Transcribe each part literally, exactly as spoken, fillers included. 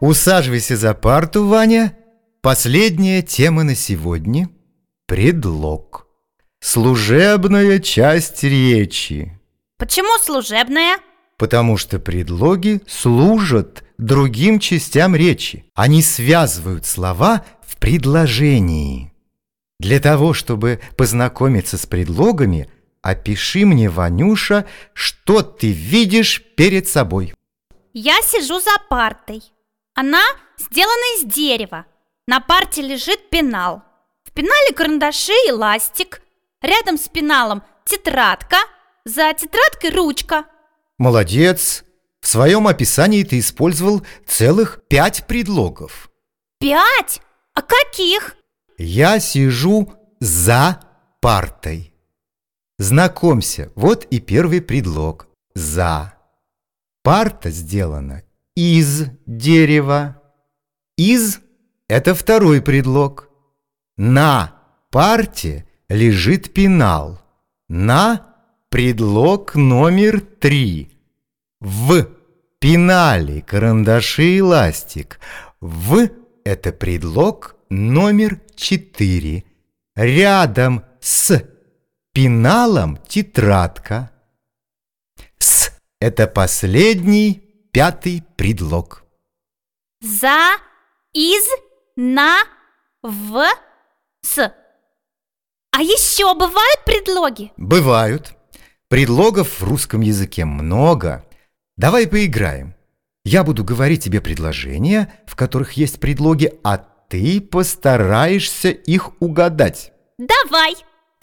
Усаживайся за парту, Ваня. Последняя тема на сегодня – предлог. Служебная часть речи. Почему служебная? Потому что предлоги служат другим частям речи. Они связывают слова в предложении. Для того, чтобы познакомиться с предлогами, опиши мне, Ванюша, что ты видишь перед собой. Я сижу за партой. Она сделана из дерева. На парте лежит пенал. В пенале карандаши и ластик. Рядом с пеналом тетрадка. За тетрадкой ручка. Молодец! В своем описании ты использовал целых пять предлогов. Пять? А каких? Я сижу за партой. Знакомься, вот и первый предлог – «за». Парта сделана из дерева. «Из» – это второй предлог. На парте лежит пенал. На – предлог номер три. В пенале карандаши и ластик. В – это предлог номер четыре. Рядом с пеналом тетрадка. С – это последний, пятый предлог. За, из, на, в, с. А еще бывают предлоги? Бывают. Предлогов в русском языке много. Давай поиграем. Я буду говорить тебе предложения, в которых есть предлоги, а ты постараешься их угадать. Давай!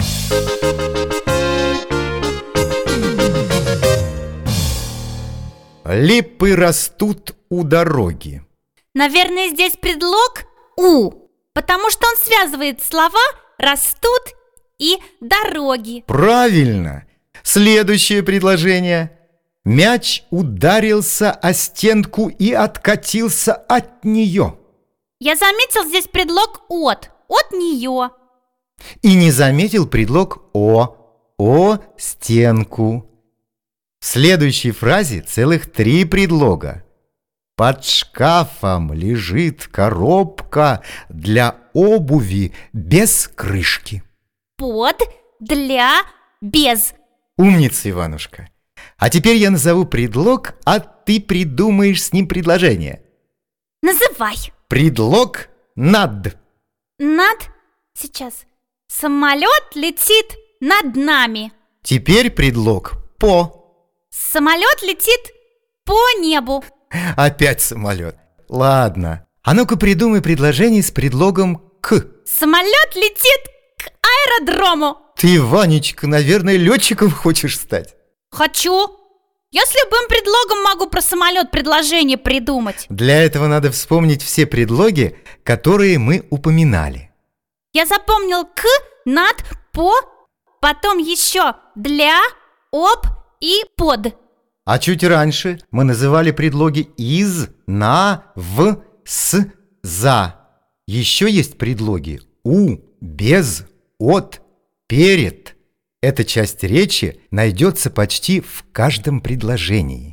Липы растут у дороги. Наверное, здесь предлог «у», потому что он связывает слова «растут» и «дороги». Правильно! Следующее предложение. Мяч ударился о стенку и откатился от нее. Я заметил здесь предлог «от», от нее. И не заметил предлог «о», о стенку. В следующей фразе целых три предлога. Под шкафом лежит коробка для обуви без крышки. Под, для, без. Умница, Иванушка. А теперь я назову предлог, а ты придумаешь с ним предложение. Называй. Предлог «над». Над? Сейчас. Самолет летит над нами. Теперь предлог «по». Самолет летит по небу. Опять самолет. Ладно. А ну-ка придумай предложение с предлогом «к». Самолет летит к аэродрому. Ты, Ванечка, наверное, летчиком хочешь стать? Хочу. Я с любым предлогом могу про самолет предложение придумать. Для этого надо вспомнить все предлоги, которые мы упоминали. Я запомнил «к», «над», «по», потом еще «для», «об» и «под». А чуть раньше мы называли предлоги «из», «на», «в», «с», «за». Еще есть предлоги «у», «без», «от», «перед». Эта часть речи найдется почти в каждом предложении.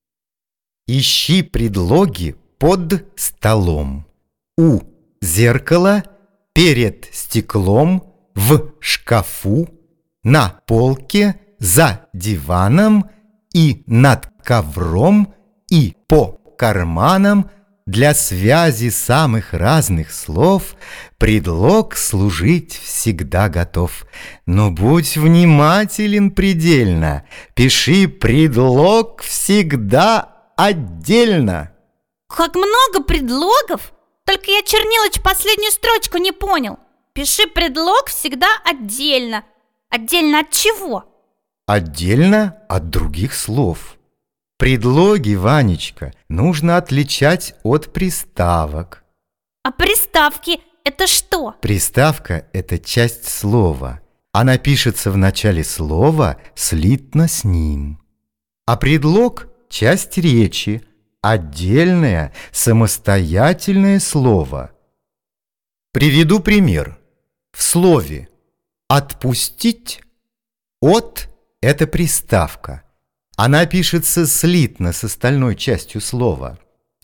Ищи предлоги под столом. У зеркала, перед стеклом, в шкафу, на полке, за диваном и над ковром и по карманам. Для связи самых разных слов предлог служить всегда готов. Но будь внимателен предельно, пиши предлог всегда отдельно. Как много предлогов! Только я, Чернилыч, последнюю строчку не понял. Пиши предлог всегда отдельно. Отдельно от чего? Отдельно от других слов. Предлоги, Ванечка, нужно отличать от приставок. А приставки – это что? Приставка – это часть слова. Она пишется в начале слова слитно с ним. А предлог – часть речи, отдельное, самостоятельное слово. Приведу пример. В слове «отпустить» «от» – это приставка. Она пишется слитно с остальной частью слова.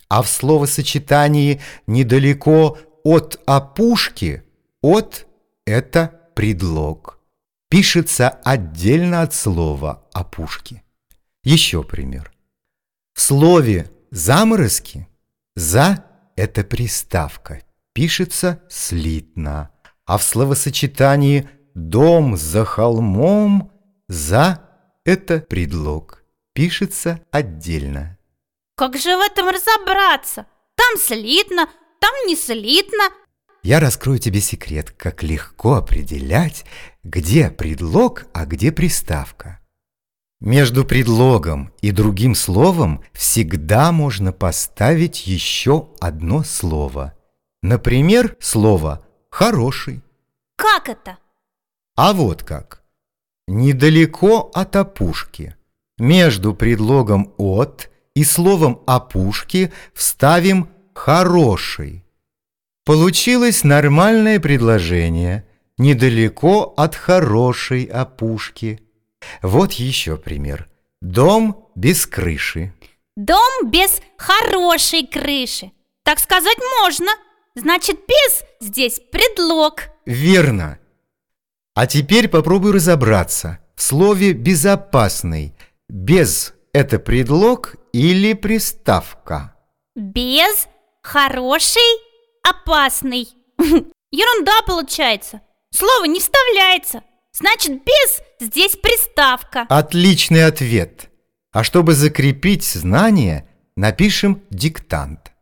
А в словосочетании «недалеко от опушки» «от» — это предлог. Пишется отдельно от слова «опушки». Еще пример. В слове «заморозки» «за» — это приставка, пишется слитно. А в словосочетании «дом за холмом» «за» — это предлог, пишется отдельно. Как же в этом разобраться? Там слитно, там не слитно. Я раскрою тебе секрет, как легко определять, где предлог, а где приставка. Между предлогом и другим словом всегда можно поставить еще одно слово. Например, слово «хороший». Как это? А вот как. Недалеко от опушки. Между предлогом «от» и словом «опушки» вставим «хороший». Получилось нормальное предложение «недалеко от хорошей опушки». Вот еще пример. Дом без крыши. Дом без хорошей крыши. Так сказать можно. Значит, без здесь предлог. Верно. А теперь попробуй разобраться в слове «безопасный». Без – это предлог или приставка? Без, хороший, опасный. Ерунда получается. Слово не вставляется. Значит, без здесь приставка. Отличный ответ. А чтобы закрепить знание, напишем диктант.